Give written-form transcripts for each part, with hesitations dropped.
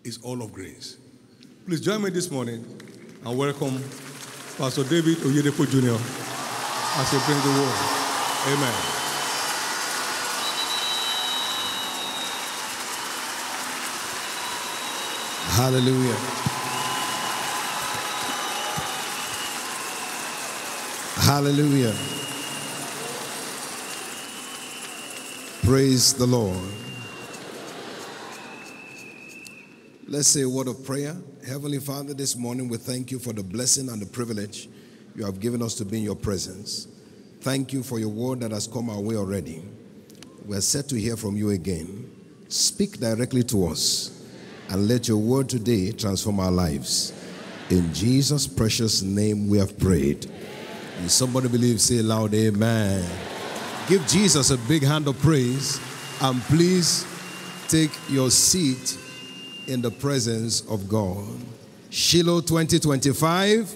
is all of grace. Please join me this morning and welcome Pastor David Oyedepo Jr. as he brings the word. Amen. Hallelujah. Hallelujah. Praise the Lord. Let's say a word of prayer. Heavenly Father, this morning we thank you for the blessing and the privilege you have given us to be in your presence. Thank you for your word that has come our way already. We are set to hear from you again. Speak directly to us and let your word today transform our lives. In Jesus' precious name we have prayed. If somebody believes, say loud, amen. Give Jesus a big hand of praise and please take your seat in the presence of God. Shiloh 2025.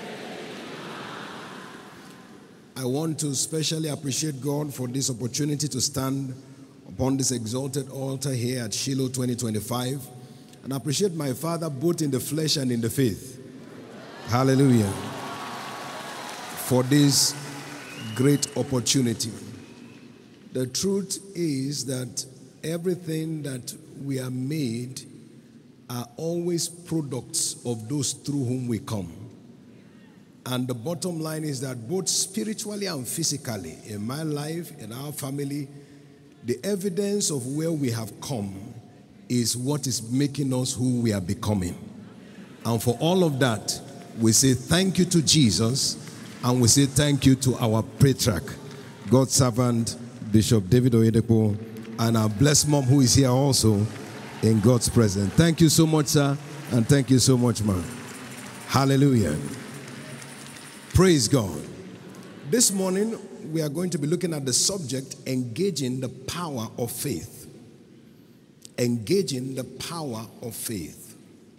I want to especially appreciate God for this opportunity to stand upon this exalted altar here at Shiloh 2025 and appreciate my Father both in the flesh and in the faith. Hallelujah. For this great opportunity. The truth is that everything that we are made are always products of those through whom we come. And the bottom line is that both spiritually and physically, in my life, in our family, the evidence of where we have come is what is making us who we are becoming. And for all of that, we say thank you to Jesus, and we say thank you to our patriarch, God's servant, Bishop David Oyedepo, and our blessed mom who is here also in God's presence. Thank you so much, sir, and thank you so much, ma'am. Hallelujah. Praise God. This morning, we are going to be looking at the subject, engaging the power of faith. Engaging the power of faith.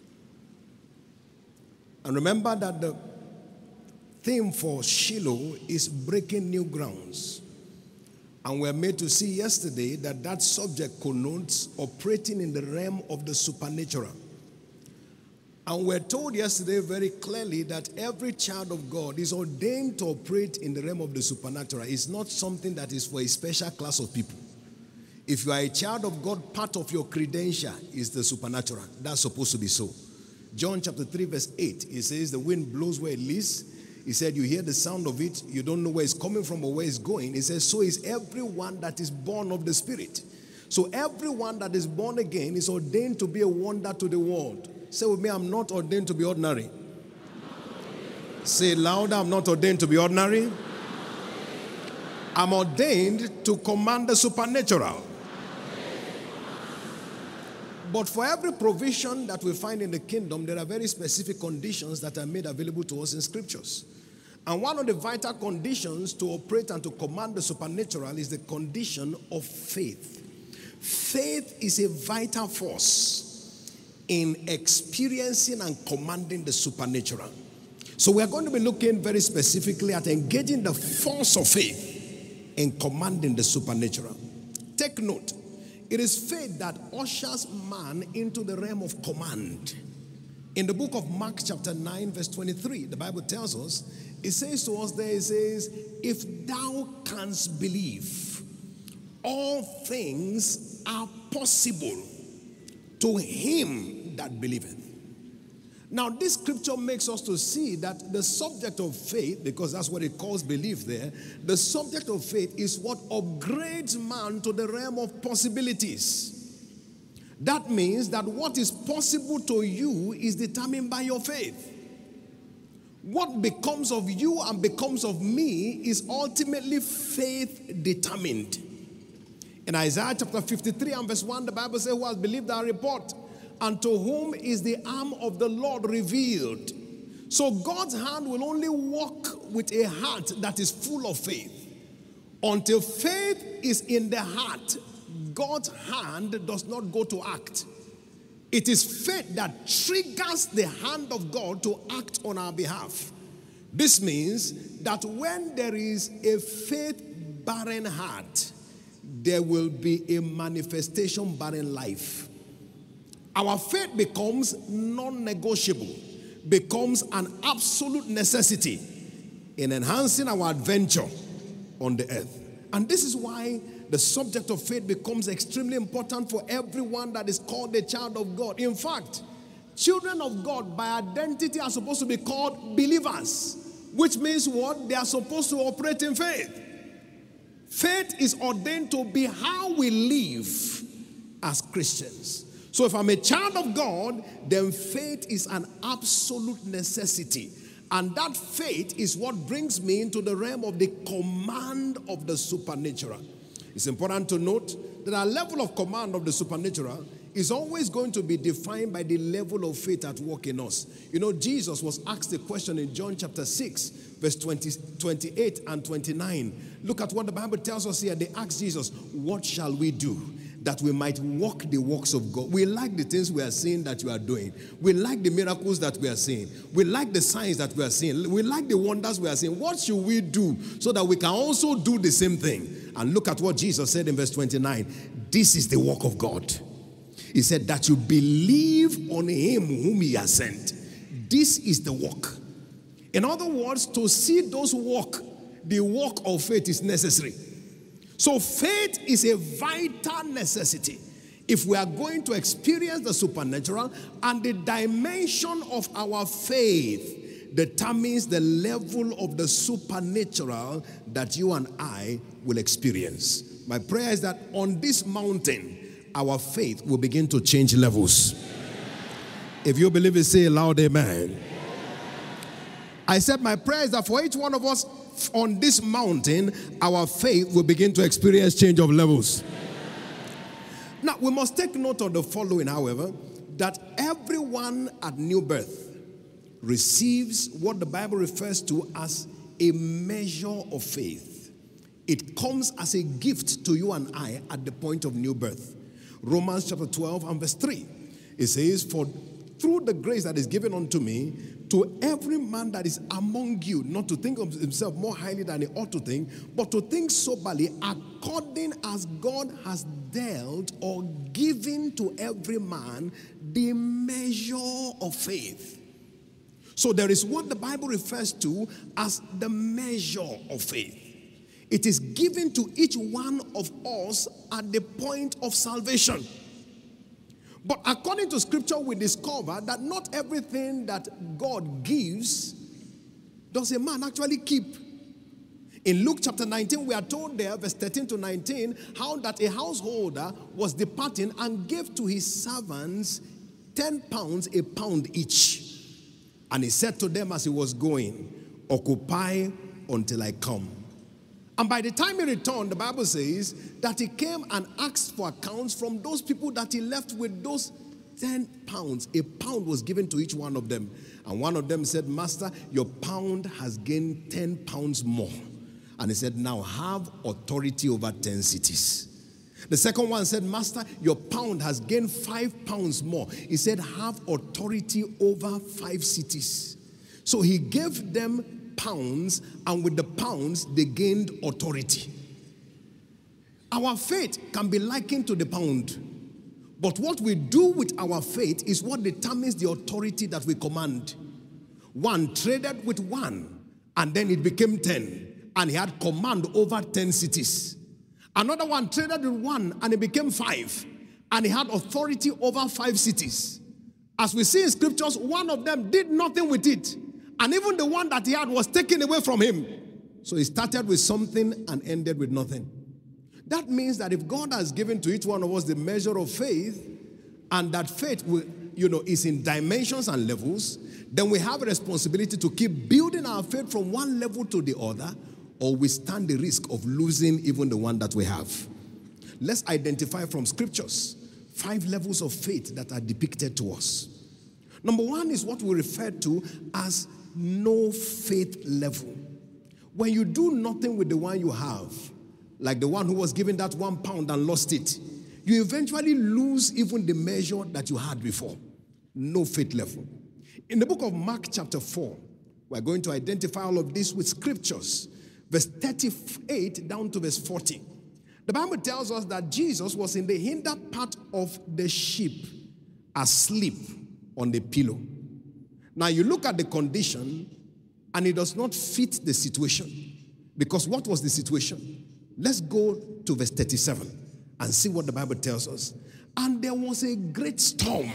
And remember that the theme for Shiloh is breaking new grounds. And we're made to see yesterday that that subject connotes operating in the realm of the supernatural. And we're told yesterday very clearly that every child of God is ordained to operate in the realm of the supernatural. It's not something that is for a special class of people. If you are a child of God, part of your credential is the supernatural. That's supposed to be so. John chapter 3 verse 8, it says the wind blows where it lists. He said, you hear the sound of it, you don't know where it's coming from or where it's going. He says, so is everyone that is born of the Spirit. So everyone that is born again is ordained to be a wonder to the world. Say with me, I'm not ordained to be ordinary. Say louder, I'm not ordained to be ordinary. I'm ordained to command the supernatural. But for every provision that we find in the kingdom, there are very specific conditions that are made available to us in scriptures. And one of the vital conditions to operate and to command the supernatural is the condition of faith. Faith is a vital force in experiencing and commanding the supernatural. So we are going to be looking very specifically at engaging the force of faith in commanding the supernatural. Take note. It is faith that ushers man into the realm of command. In the book of Mark chapter 9 verse 23, the Bible tells us, it says to us there, it says, if thou canst believe, all things are possible to him that believeth. Now this scripture makes us to see that the subject of faith, because that's what it calls belief there, the subject of faith is what upgrades man to the realm of possibilities. That means that what is possible to you is determined by your faith. What becomes of you and becomes of me is ultimately faith determined. In Isaiah chapter 53 and verse 1, the Bible says, who has believed our report? And to whom is the arm of the Lord revealed? So God's hand will only work with a heart that is full of faith. Until faith is in the heart, God's hand does not go to act. It is faith that triggers the hand of God to act on our behalf. This means that when there is a faith-barren heart, there will be a manifestation-barren life. our faith becomes non-negotiable, becomes an absolute necessity in enhancing our adventure on the earth. And this is why the subject of faith becomes extremely important for everyone that is called a child of God. In fact, children of God by identity are supposed to be called believers, which means what? They are supposed to operate in faith. Faith is ordained to be how we live as Christians. So if I'm a child of God, then faith is an absolute necessity. And that faith is what brings me into the realm of the command of the supernatural. It's important to note that our level of command of the supernatural is always going to be defined by the level of faith at work in us. You know, Jesus was asked a question in John chapter 6, verse 28 and 29. Look at what the Bible tells us here. They asked Jesus, what shall we do that we might walk the works of God? We like the things we are seeing that you are doing. We like the miracles that we are seeing. We like the signs that we are seeing. We like the wonders we are seeing. What should we do so that we can also do the same thing? And look at what Jesus said in verse 29. This is the work of God. He said that you believe on him whom he has sent. This is the work. In other words, to see those work, the work of faith is necessary. So faith is a vital necessity if we are going to experience the supernatural, and the dimension of our faith determines the level of the supernatural that you and I will experience. My prayer is that on this mountain, our faith will begin to change levels. If you believe it, say aloud, amen. I said my prayer is that for each one of us on this mountain, our faith will begin to experience change of levels. Now, we must take note of the following, however, that everyone at new birth receives what the Bible refers to as a measure of faith. It comes as a gift to you and I at the point of new birth. Romans chapter 12 and verse 3. It says, for through the grace that is given unto me, to every man that is among you, not to think of himself more highly than he ought to think, but to think soberly, according as God has dealt or given to every man the measure of faith. So there is what the Bible refers to as the measure of faith. It is given to each one of us at the point of salvation. But according to scripture, we discover that not everything that God gives does a man actually keep. In Luke chapter 19, we are told there, verse 13 to 19, how that a householder was departing and gave to his servants 10 pounds, a pound each. And he said to them as he was going, occupy until I come. And by the time he returned, the Bible says that he came and asked for accounts from those people that he left with those 10 pounds. A pound was given to each one of them. And one of them said, Master, your pound has gained 10 pounds more. And he said, now have authority over 10 cities. The second one said, Master, your pound has gained 5 pounds more. He said, have authority over 5 cities. So he gave them pounds, and with the pounds they gained authority. Our faith can be likened to the pound, but what we do with our faith is what determines the authority that we command. One traded with one, and then it became 10, and he had command over 10 cities. Another one traded with one, and it became 5, and he had authority over 5 cities. As we see in scriptures, one of them did nothing with it. And even the one that he had was taken away from him. So he started with something and ended with nothing. That means that if God has given to each one of us the measure of faith, and that faith will, is in dimensions and levels, then we have a responsibility to keep building our faith from one level to the other, or we stand the risk of losing even the one that we have. Let's identify from scriptures 5 levels of faith that are depicted to us. Number 1 is what we refer to as no faith level. When you do nothing with the one you have, like the one who was given that 1 pound and lost it, you eventually lose even the measure that you had before. No faith level. In the book of Mark chapter 4, we're going to identify all of this with scriptures. Verse 38 down to verse 40. The Bible tells us that Jesus was in the hinder part of the ship, asleep on the pillow. Now you look at the condition and it does not fit the situation. Because what was the situation? Let's go to verse 37 and see what the Bible tells us. And there was a great storm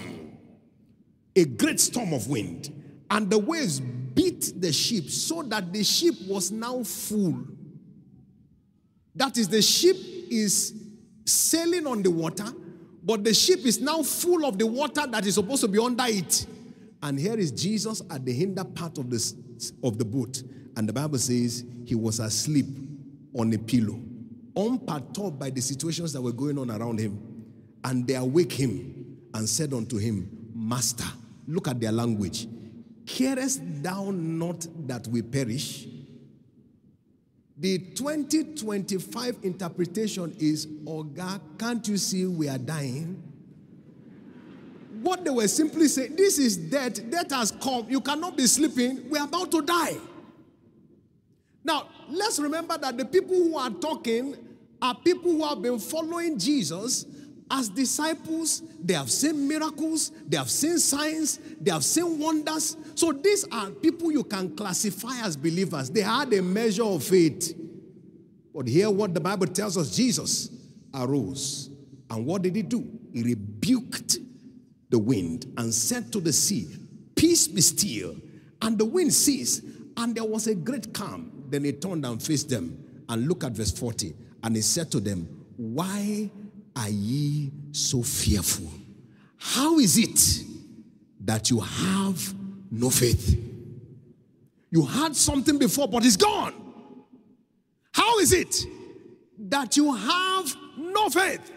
of wind, and the waves beat the ship so that the ship was now full. That is, the ship is sailing on the water, but the ship is now full of the water that is supposed to be under it. And here is Jesus at the hinder part of the boat. And the Bible says he was asleep on a pillow, unperturbed by the situations that were going on around him. And they awake him and said unto him, Master, look at their language. Carest thou not that we perish? The 2025 interpretation is, oh God, can't you see we are dying? What they were simply saying, this is death. Death has come. You cannot be sleeping. We are about to die. Now, let's remember that the people who are talking are people who have been following Jesus as disciples. They have seen miracles. They have seen signs. They have seen wonders. So these are people you can classify as believers. They had a measure of faith. But here what the Bible tells us, Jesus arose. And what did he do? He rebuked the wind and said to the sea, Peace be still. And the wind ceased. And there was a great calm. Then he turned and faced them. And look at verse 40. And he said to them, Why are ye so fearful? How is it that you have no faith? You had something before, but it's gone. How is it that you have no faith?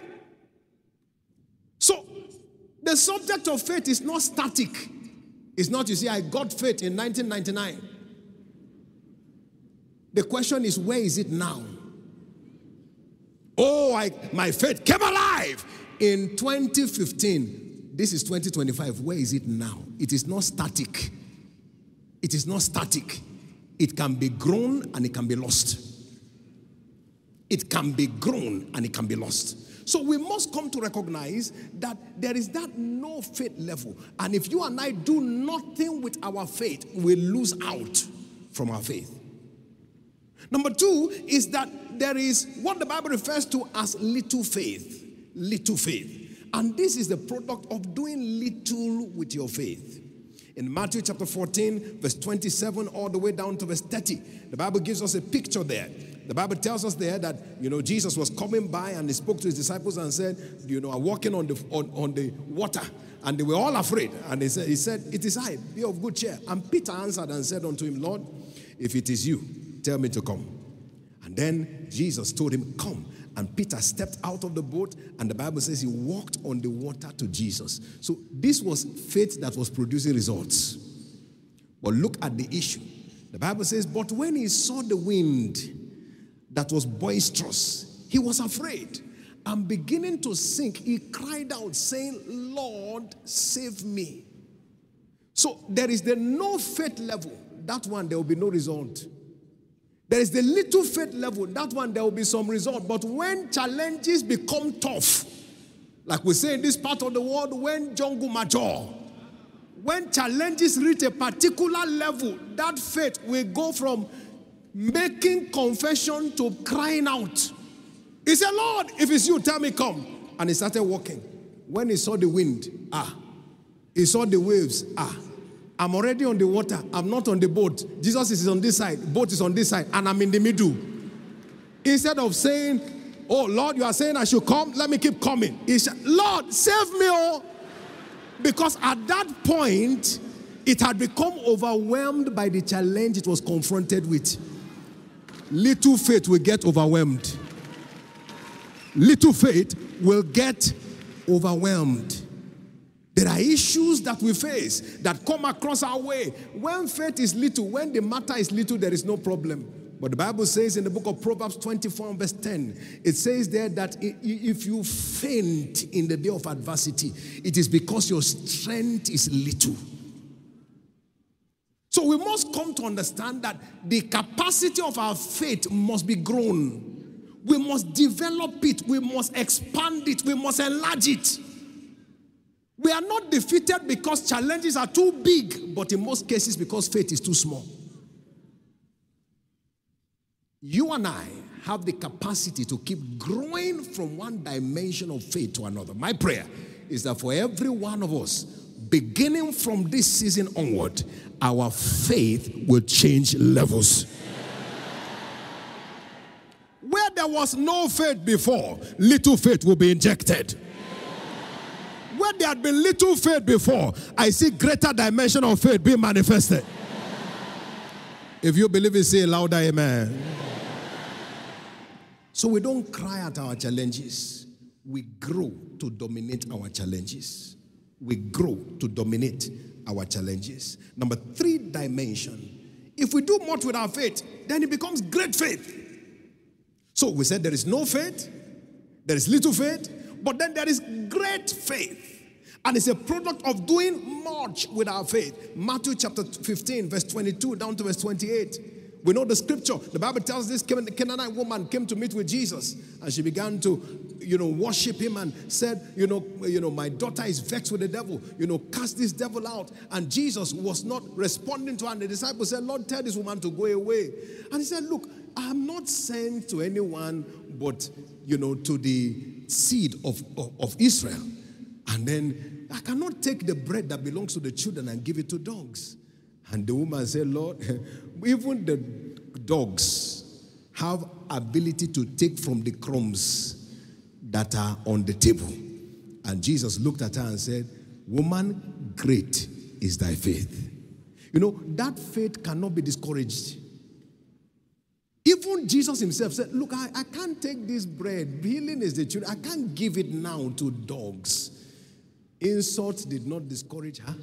So, the subject of faith is not static. It's not, you see, I got faith in 1999. The question is, where is it now? Oh, my faith came alive in 2015. This is 2025. Where is it now? It is not static. It is not static. It can be grown and it can be lost. It can be grown and it can be lost. So we must come to recognize that there is that no faith level. And if you and I do nothing with our faith, we lose out from our faith. Number two is that there is what the Bible refers to as little faith. Little faith. And this is the product of doing little with your faith. In Matthew chapter 14, verse 27, all the way down to verse 30, the Bible gives us a picture there. The Bible tells us there that, Jesus was coming by and he spoke to his disciples and said, I'm walking on the water. And they were all afraid. And he said, it is I, be of good cheer. And Peter answered and said unto him, Lord, if it is you, tell me to come. And then Jesus told him, come. And Peter stepped out of the boat, and the Bible says he walked on the water to Jesus. So this was faith that was producing results. But look at the issue. The Bible says, but when he saw the wind that was boisterous, he was afraid. And beginning to sink, he cried out, saying, Lord, save me. So there is the no faith level. That one, there will be no result. There is the little faith level. That one, there will be some result. But when challenges become tough, like we say in this part of the world, when jungle mature, when challenges reach a particular level, that faith will go from making confession to crying out. He said, Lord, if it's you, tell me come. And he started walking. When he saw the wind, he saw the waves, I'm already on the water. I'm not on the boat. Jesus is on this side. Boat is on this side. And I'm in the middle. Instead of saying, oh, Lord, you are saying I should come. Let me keep coming. He said, Lord, save me. Oh. Because at that point, it had become overwhelmed by the challenge it was confronted with. Little faith will get overwhelmed. Little faith will get overwhelmed. There are issues that we face that come across our way. When faith is little, when the matter is little, there is no problem. But the Bible says in the book of Proverbs 24 verse 10, it says there that if you faint in the day of adversity, it is because your strength is little. So we must come to understand that the capacity of our faith must be grown. We must develop it. We must expand it. We must enlarge it. We are not defeated because challenges are too big, but in most cases because faith is too small. You and I have the capacity to keep growing from one dimension of faith to another. My prayer is that for every one of us, beginning from this season onward, our faith will change levels. Where there was no faith before, little faith will be injected. Where there had been little faith before, I see greater dimension of faith being manifested. If you believe it, say louder, amen. So we don't cry at our challenges. We grow to dominate our challenges. We grow to dominate our challenges. Number 3 dimension. If we do much with our faith, then it becomes great faith. So we said there is no faith, there is little faith, but then there is great faith. And it's a product of doing much with our faith. Matthew chapter 15, verse 22 down to verse 28. We know the scripture. The Bible tells this Canaanite woman came to meet with Jesus, and she began to, worship him and said, my daughter is vexed with the devil. Cast this devil out. And Jesus was not responding to her. And the disciples said, Lord, tell this woman to go away. And he said, look, I am not sent to anyone but, to the seed of Israel. And then I cannot take the bread that belongs to the children and give it to dogs. And the woman said, Lord, even the dogs have ability to take from the crumbs that are on the table. And Jesus looked at her and said, woman, great is thy faith. That faith cannot be discouraged. Even Jesus himself said, look, I can't take this bread. Healing is the children. I can't give it now to dogs. Insult did not discourage her.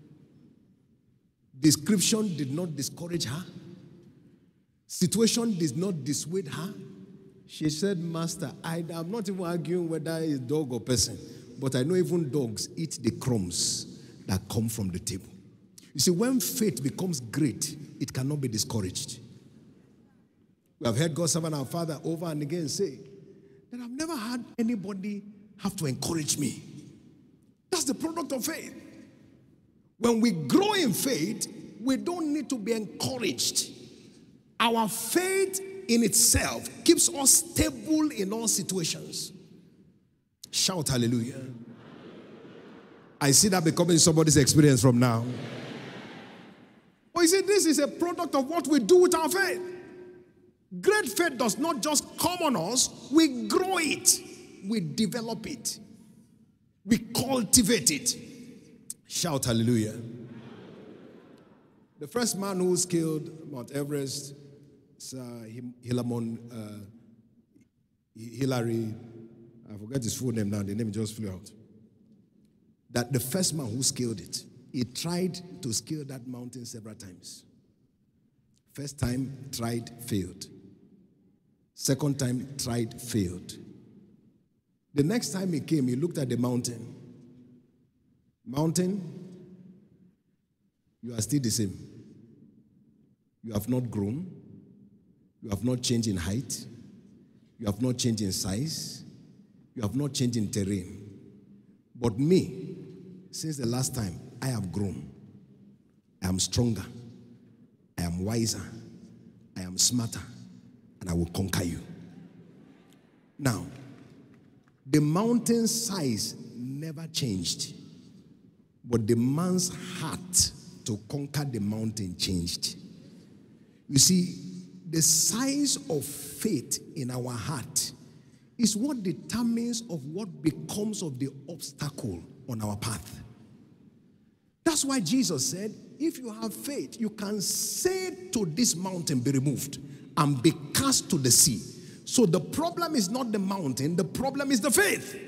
Description did not discourage her. Situation did not dissuade her. She said, Master, I'm not even arguing whether it's dog or person, but I know even dogs eat the crumbs that come from the table. You see, when faith becomes great, it cannot be discouraged. We have heard God's servant, our Father, over and again say that I've never had anybody have to encourage me. That's the product of faith. When we grow in faith, we don't need to be encouraged. Our faith in itself keeps us stable in all situations. Shout hallelujah. I see that becoming somebody's experience from now. But you see, this is a product of what we do with our faith. Great faith does not just come on us, we grow it, we develop it, we cultivate it. Shout hallelujah. The first man who scaled Mount Everest, Hillary, I forget his full name now, the name just flew out. That the first man who scaled it, he tried to scale that mountain several times. First time, tried, failed. Second time, tried, failed. The next time he came, he looked at the mountain. Mountain, you are still the same. You have not grown. You have not changed in height. You have not changed in size. You have not changed in terrain. But me, since the last time, I have grown. I am stronger. I am wiser. I am smarter. And I will conquer you. Now, the mountain size never changed. But the man's heart to conquer the mountain changed. You see, the size of faith in our heart is what determines of what becomes of the obstacle on our path. That's why Jesus said, if you have faith, you can say to this mountain, be removed and be cast to the sea. So the problem is not the mountain, the problem is the faith.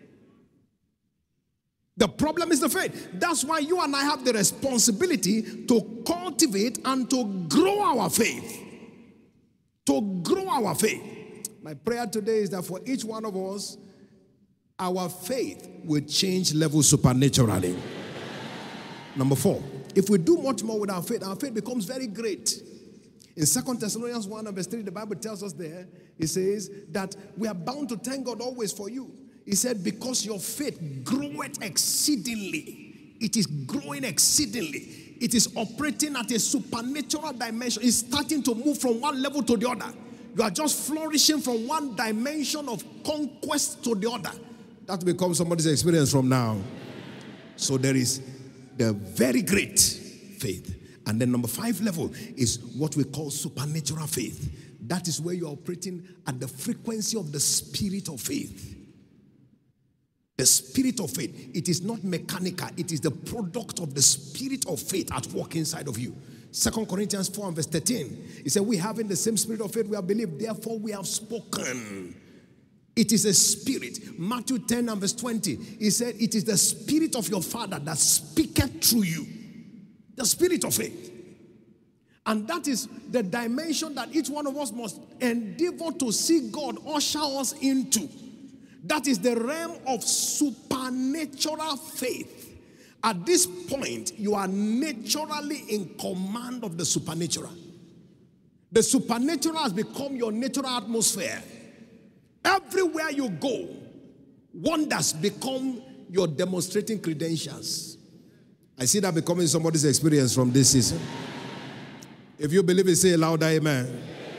The problem is the faith. That's why you and I have the responsibility to cultivate and to grow our faith. To grow our faith. My prayer today is that for each one of us, our faith will change levels supernaturally. Number 4, if we do much more with our faith becomes very great. In 2 Thessalonians 1 and verse 3, the Bible tells us there, it says that we are bound to thank God always for you. He said, because your faith groweth exceedingly. It is growing exceedingly. It is operating at a supernatural dimension. It's starting to move from one level to the other. You are just flourishing from one dimension of conquest to the other. That becomes somebody's experience from now. So there is the very great faith. And then number 5 level is what we call supernatural faith. That is where you are operating at the frequency of the spirit of faith. The spirit of faith. It is not mechanical. It is the product of the spirit of faith at work inside of you. 2 Corinthians 4 and verse 13. It said, we have in the same spirit of faith we have believed, therefore we have spoken. It is a spirit. Matthew 10 and verse 20. He said, it is the spirit of your Father that speaketh through you. The spirit of faith. And that is the dimension that each one of us must endeavor to see God usher us into. That is the realm of supernatural faith. At this point, you are naturally in command of the supernatural. The supernatural has become your natural atmosphere. Everywhere you go, wonders become your demonstrating credentials. I see that becoming somebody's experience from this season. If you believe it, say a louder amen.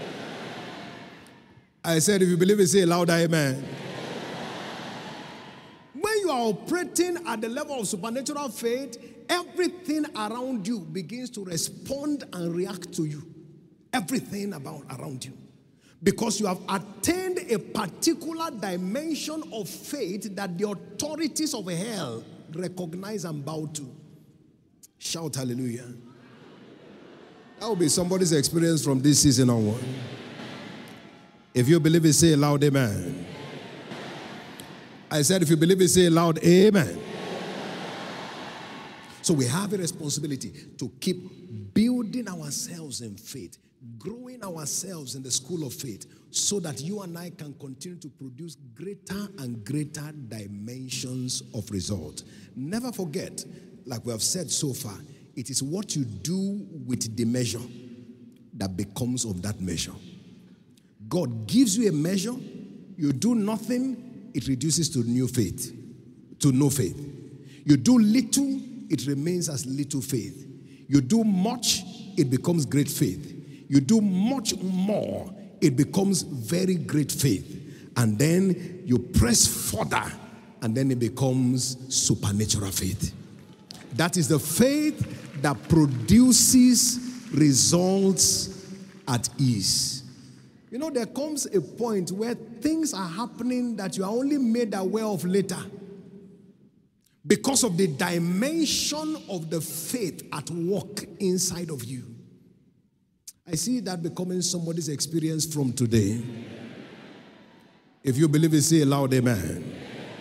I said, if you believe it, say a louder amen. When you are operating at the level of supernatural faith, everything around you begins to respond and react to you. Everything around you. Because you have attained a particular dimension of faith that the authorities of hell recognize and bow to. Shout hallelujah. That will be somebody's experience from this season onward. If you believe it, say a loud amen. I said, if you believe it, say a loud amen. So we have a responsibility to keep building ourselves in faith, growing ourselves in the school of faith, so that you and I can continue to produce greater and greater dimensions of result. Never forget, like we have said so far, it is what you do with the measure that becomes of that measure. God gives you a measure, you do nothing, it reduces to no faith. You do little, it remains as little faith. You do much, it becomes great faith. You do much more, it becomes very great faith. And then you press further, and then it becomes supernatural faith. That is the faith that produces results at ease. You know, there comes a point where things are happening that you are only made aware of later because of the dimension of the faith at work inside of you. I see that becoming somebody's experience from today. If you believe it, say a loud amen.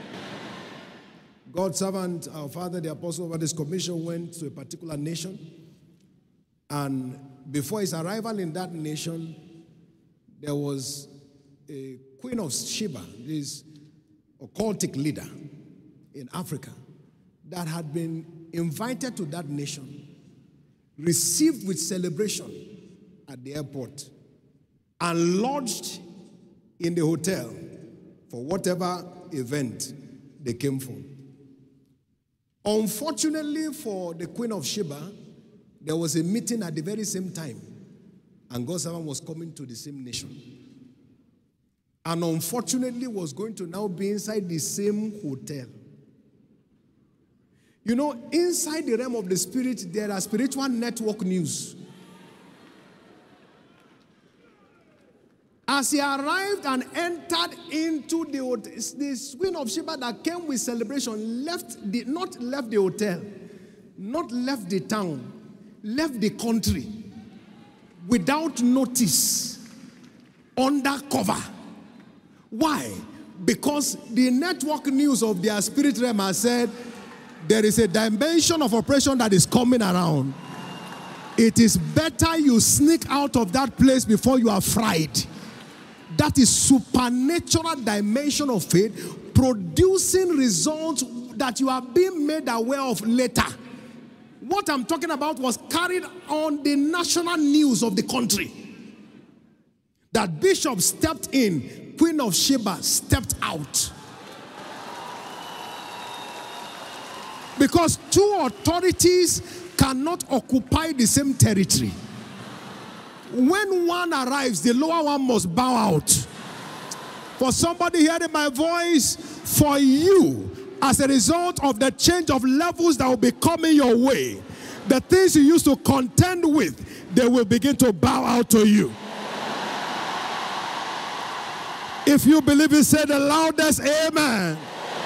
God's servant, our father, the apostle over this commission, went to a particular nation. And before his arrival in that nation, there was a Queen of Sheba, this occultic leader in Africa, that had been invited to that nation, received with celebration at the airport, and lodged in the hotel for whatever event they came for. Unfortunately for the Queen of Sheba, there was a meeting at the very same time, and God's servant was coming to the same nation. And unfortunately was going to now be inside the same hotel. You know, inside the realm of the spirit, there are spiritual network news. As he arrived and entered into the hotel, the Queen of Sheba that came with celebration not left the hotel, not left the town, left the country without notice, undercover. Why? Because the network news of their spirit realm has said there is a dimension of operation that is coming around. It is better you sneak out of that place before you are fried. That is supernatural dimension of faith, producing results that you are being made aware of later. What I'm talking about was carried on the national news of the country. That bishop stepped in, Queen of Sheba stepped out. Because two authorities cannot occupy the same territory. When one arrives, the lower one must bow out. For somebody hearing my voice, for you, as a result of the change of levels that will be coming your way, the things you used to contend with, they will begin to bow out to you. If you believe it, say the loudest amen.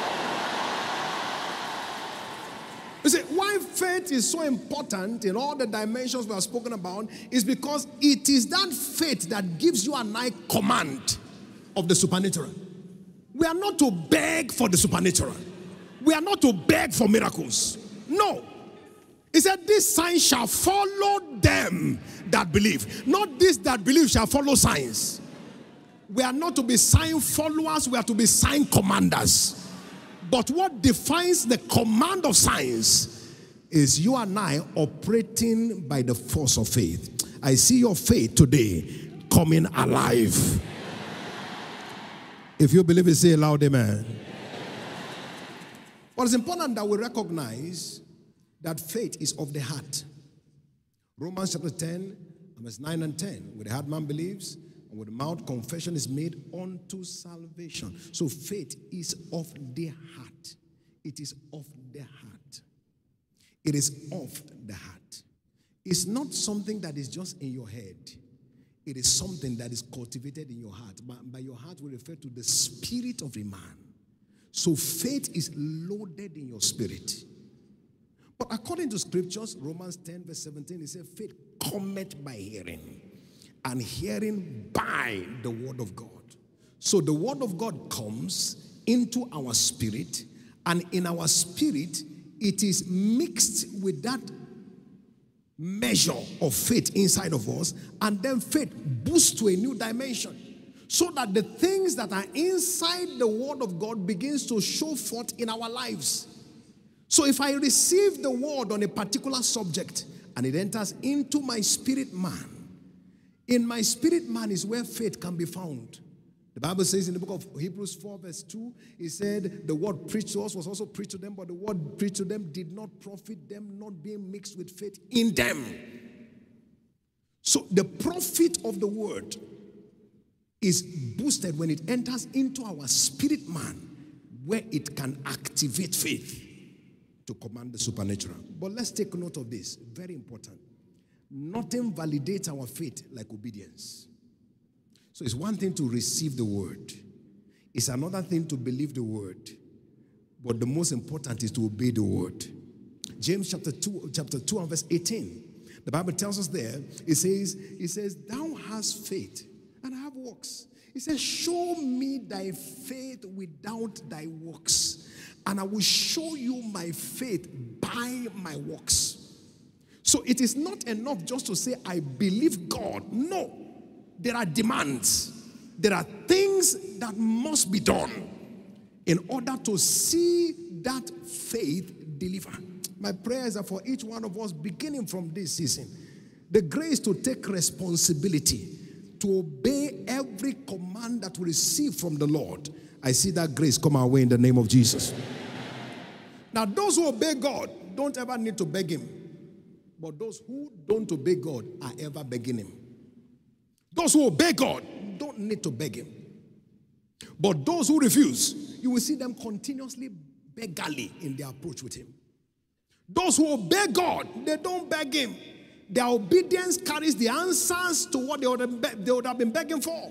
You see, why faith is so important in all the dimensions we have spoken about is because it is that faith that gives you and I command of the supernatural. We are not to beg for the supernatural. We are not to beg for miracles. No. He said, these signs shall follow them that believe. Not this that believe shall follow signs. We are not to be sign followers, we are to be sign commanders. But what defines the command of signs is you and I operating by the force of faith. I see your faith today coming alive. If you believe it, say loud amen. But it's important that we recognize that faith is of the heart. Romans chapter 10, verse 9 and 10. With the heart man believes, and with the mouth confession is made unto salvation. So faith is of the heart. It is of the heart. It is of the heart. It's not something that is just in your head. It is something that is cultivated in your heart. By your heart we refer to the spirit of a man. So faith is loaded in your spirit. But according to scriptures, Romans 10 verse 17, it says faith cometh by hearing, and hearing by the word of God. So the word of God comes into our spirit, and in our spirit, it is mixed with that measure of faith inside of us, and then faith boosts to a new dimension. So that the things that are inside the word of God begins to show forth in our lives. So if I receive the word on a particular subject and it enters into my spirit man, in my spirit man is where faith can be found. The Bible says in the book of Hebrews 4 verse 2, it said the word preached to us was also preached to them, but the word preached to them did not profit them, not being mixed with faith in them. So the profit of the word is boosted when it enters into our spirit man, where it can activate faith to command the supernatural. But let's take note of this, very important. Nothing validates our faith like obedience. So it's one thing to receive the word. It's another thing to believe the word. But the most important is to obey the word. James chapter 2 and verse 18. The Bible tells us there, it says, thou hast faith and I have works. It says, show me thy faith without thy works, and I will show you my faith by my works. So it is not enough just to say, I believe God. No. There are demands. There are things that must be done in order to see that faith deliver. My prayer is that for each one of us, beginning from this season, the grace to take responsibility, to obey every command that we receive from the Lord. I see that grace come our way in the name of Jesus. Now, those who obey God don't ever need to beg him. But those who don't obey God are ever begging him. Those who obey God don't need to beg him. But those who refuse, you will see them continuously beggarly in their approach with him. Those who obey God, they don't beg him. Their obedience carries the answers to what they would have been begging for.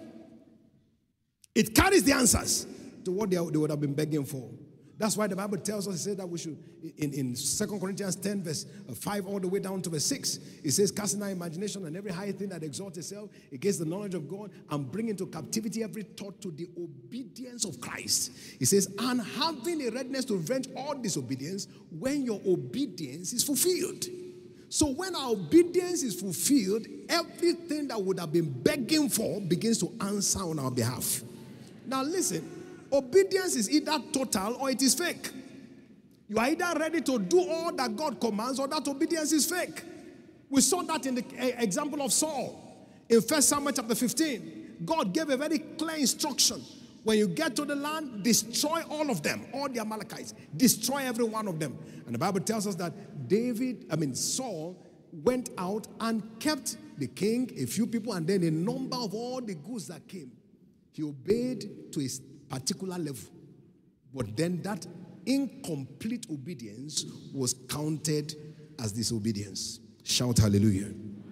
It carries the answers to what they would have been begging for. That's why the Bible tells us, it says that we should, in 2 Corinthians 10 verse 5 all the way down to verse 6, it says, casting our imagination and every high thing that exalts itself against the knowledge of God, and bring into captivity every thought to the obedience of Christ. It says, and having a readiness to revenge all disobedience when your obedience is fulfilled. So when our obedience is fulfilled, everything that would have been begging for begins to answer on our behalf. Now listen, obedience is either total or it is fake. You are either ready to do all that God commands, or that obedience is fake. We saw that in the example of Saul. In 1 Samuel chapter 15, God gave a very clear instruction. When you get to the land, destroy all of them, all the Amalekites. Destroy every one of them. And the Bible tells us that Saul went out and kept the king, a few people, and then a number of all the goods that came. He obeyed to a particular level. But then that incomplete obedience was counted as disobedience. Shout hallelujah.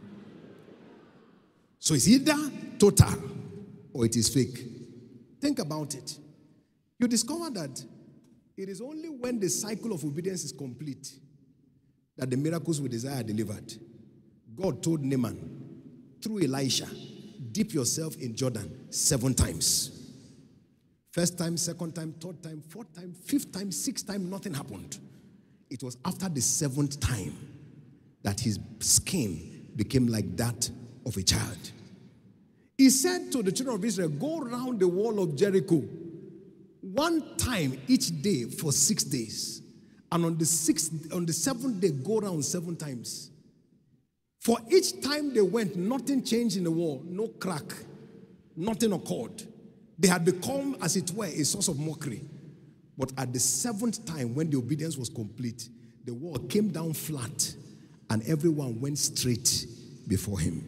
So it's either total or it is fake. Think about it. You discover that it is only when the cycle of obedience is complete that the miracles we desire are delivered. God told Naaman through Elisha, dip yourself in Jordan 7 times. First time, second time, third time, fourth time, fifth time, sixth time, nothing happened. It was after the 7th time that his skin became like that of a child. He said to the children of Israel, go around the wall of Jericho 1 time each day for 6 days. And on the 7th day, go around 7 times. For each time they went, nothing changed in the wall, no crack, nothing occurred. They had become, as it were, a source of mockery. But at the 7th time, when the obedience was complete, the wall came down flat and everyone went straight before him.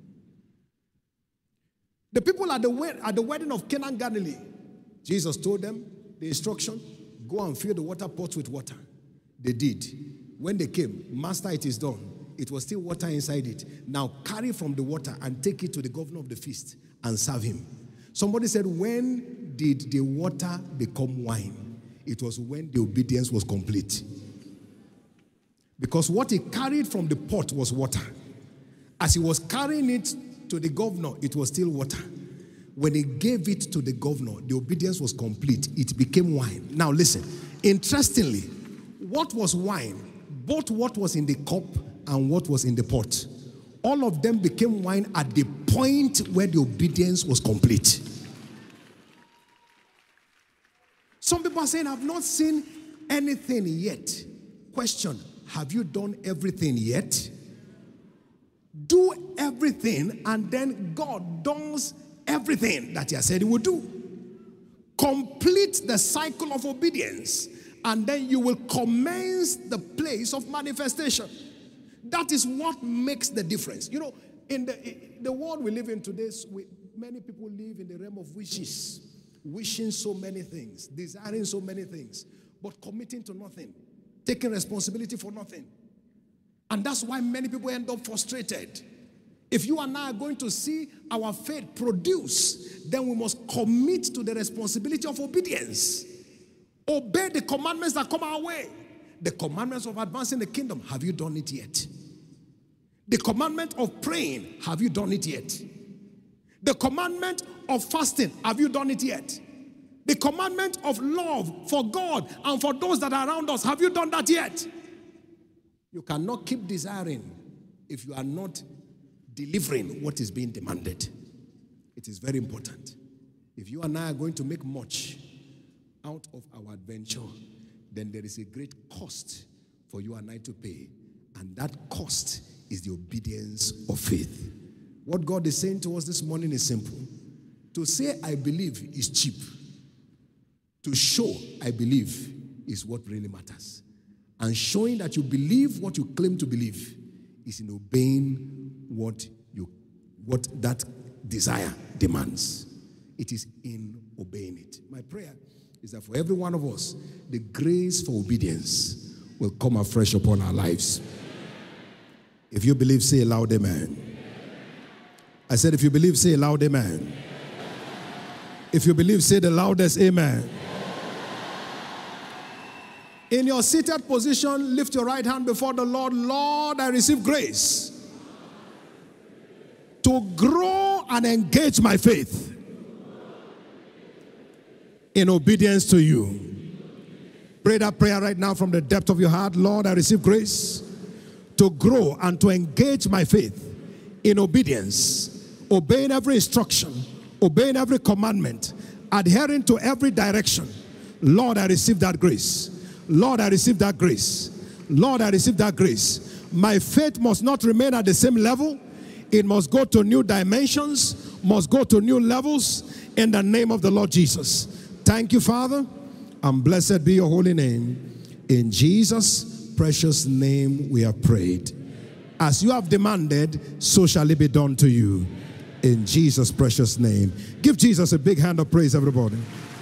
The people at the wedding of Cana in Galilee, Jesus told them the instruction, go and fill the water pots with water. They did. When they came, Master, it is done. It was still water inside it. Now carry from the water and take it to the governor of the feast and serve him. Somebody said, when did the water become wine? It was when the obedience was complete. Because what he carried from the pot was water. As he was carrying it to the governor, it was still water. When he gave it to the governor, the obedience was complete. It became wine. Now listen, interestingly, what was wine? Both what was in the cup and what was in the pot. All of them became wine at the point where the obedience was complete. Some people are saying, I've not seen anything yet. Question, have you done everything yet? Do everything and then God does everything that he has said he will do. Complete the cycle of obedience and then you will commence the place of manifestation. That is what makes the difference. You know, in the world we live in today, many people live in the realm of wishes, wishing so many things, desiring so many things, but committing to nothing, taking responsibility for nothing. And that's why many people end up frustrated. If you and I are going to see our faith produce, then we must commit to the responsibility of obedience. Obey the commandments that come our way. The commandments of advancing the kingdom, have you done it yet? The commandment of praying, have you done it yet? The commandment of fasting, have you done it yet? The commandment of love for God and for those that are around us, have you done that yet? You cannot keep desiring if you are not delivering what is being demanded. It is very important. If you and I are going to make much out of our adventure, then there is a great cost for you and I to pay. And that cost is the obedience of faith. What God is saying to us this morning is simple. To say I believe is cheap. To show I believe is what really matters. And showing that you believe what you claim to believe is in obeying what that desire demands. It is in obeying it. My prayer is that for every one of us, the grace for obedience will come afresh upon our lives. If you believe, say aloud, amen. I said, if you believe, say aloud, amen. If you believe, say the loudest, amen. In your seated position, lift your right hand before the Lord. Lord, I receive grace to grow and engage my faith in obedience to you. Pray that prayer right now from the depth of your heart. Lord, I receive grace to grow and to engage my faith in obedience, obeying every instruction, obeying every commandment, adhering to every direction. Lord, I receive that grace. Lord, I receive that grace. Lord, I receive that grace. My faith must not remain at the same level. It must go to new dimensions, must go to new levels. in the name of the Lord Jesus. Thank you, Father, and blessed be your holy name. In Jesus' precious name we have prayed. As you have demanded, so shall it be done to you. In Jesus' precious name. Give Jesus a big hand of praise, everybody.